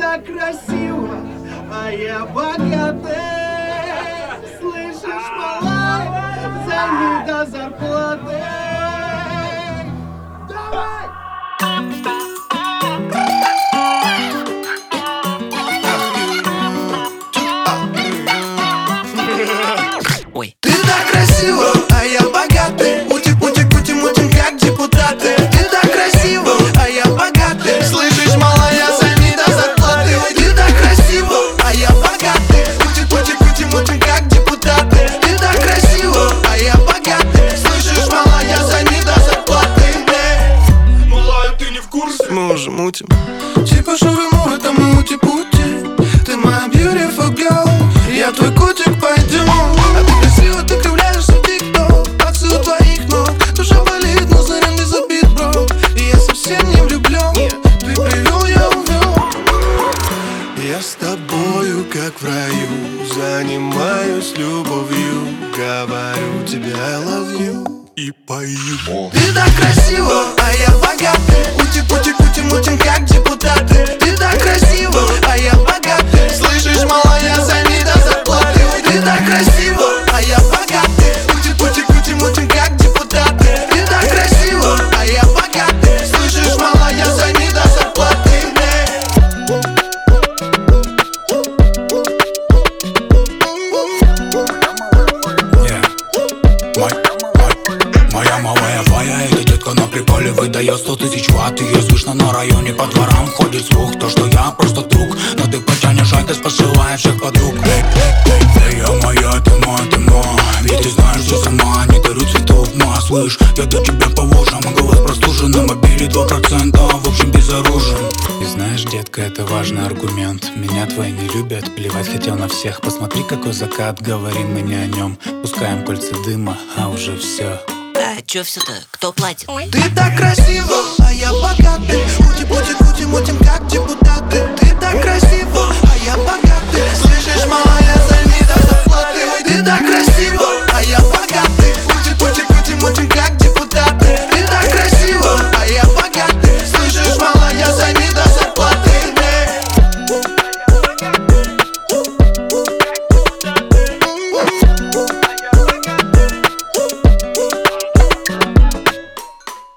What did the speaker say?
так красива, а я богатый. Слышишь, малая, займи до зарплаты. Давай! Ой. Ты так красива, а я богатый. Мутим, как депутаты. Ты так красива, а я богатый. Слышишь, малая, займи до зарплаты. Ты так красива, а я богатый. Мутим, как депутаты. Ты так красива, а я богатый. Слышишь, малая, займи до зарплаты. Малая, ты не в курсе? Мы уже мутим. Типа шаурму, это мы мути-пути. Ты моя beautiful girl, я твой котик, пойдем. А ты красиво, ты кривляешься в тик-ток. Акции у твоих ног, душа болит, но заряд не забит, бро. И я совсем не влюблен, ты привел, я увел. Я с тобою, как в раю, занимаюсь любовью. Говорю тебе I love you и пою. Ты так красива, а я богатый. Мутим, как депутаты. Ты так красива, а я богатый. Слышишь, малая, займи до зарплаты. Ты так красива, а я богатый. Мутим, как депутаты. Ты так красива, а я богатый. Слышишь, малая, займи до зарплаты. Моя малая твоя, эта детка на приколе выдает 100 тысяч ватт. Ее слышно на районе, по дворам ходит слух. То, что я просто друг, но ты потянешь айкос, посылаешь всех подруг. Эй, я моя, ты мой. Ведь ты знаешь, что сама не дарю цветов, ма. Слышь, я до тебя по ушам, голос простужен, на мобиле 2%, в общем безоружен. И знаешь, детка, это важный аргумент. Меня твои не любят, плевать хотел на всех. Посмотри, какой закат, говорим мы не о нем. Пускаем кольца дыма, а уже все. А чё все-то? Кто платит? Ты так красива, а я богатый. Мутим, как депутаты. Ты так красива, а я богатый. Слышишь, малая, займи до зарплаты.